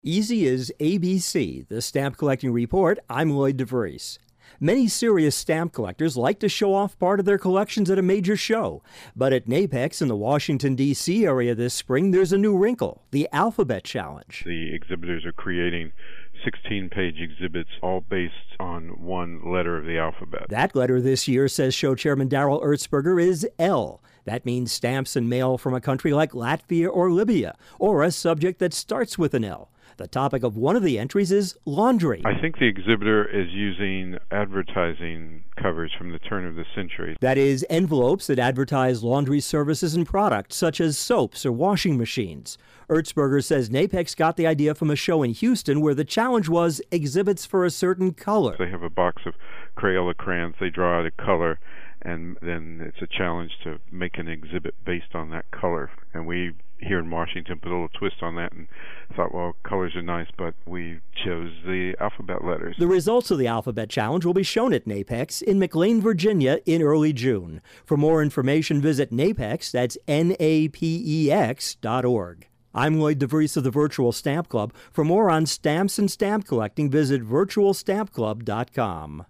Easy as ABC, the Stamp Collecting Report. I'm Lloyd DeVries. Many serious stamp collectors like to show off part of their collections at a major show. But at NAPEX in the Washington, D.C. area this spring, there's a new wrinkle, the Alphabet Challenge. The exhibitors are creating 16-page exhibits all based on one letter of the alphabet. That letter this year, says show chairman Daryl Ertzberger, is L. That means stamps and mail from a country like Latvia or Libya, or a subject that starts with an L. The topic of one of the entries is laundry. I think the exhibitor is using advertising covers from the turn of the century. That is, envelopes that advertise laundry services and products, such as soaps or washing machines. Ertzberger says NAPEX got the idea from a show in Houston where the challenge was exhibits for a certain color. They have a box of Crayola crayons. They draw out a color, and then it's a challenge to make an exhibit based on that color. And we here in Washington put a little twist on that and thought, well, colors are nice, but we chose the alphabet letters. The results of the Alphabet Challenge will be shown at NAPEX in McLean, Virginia in early June. For more information, visit NAPEX, that's NAPEX.org. I'm Lloyd DeVries of the Virtual Stamp Club. For more on stamps and stamp collecting, visit virtualstampclub.com.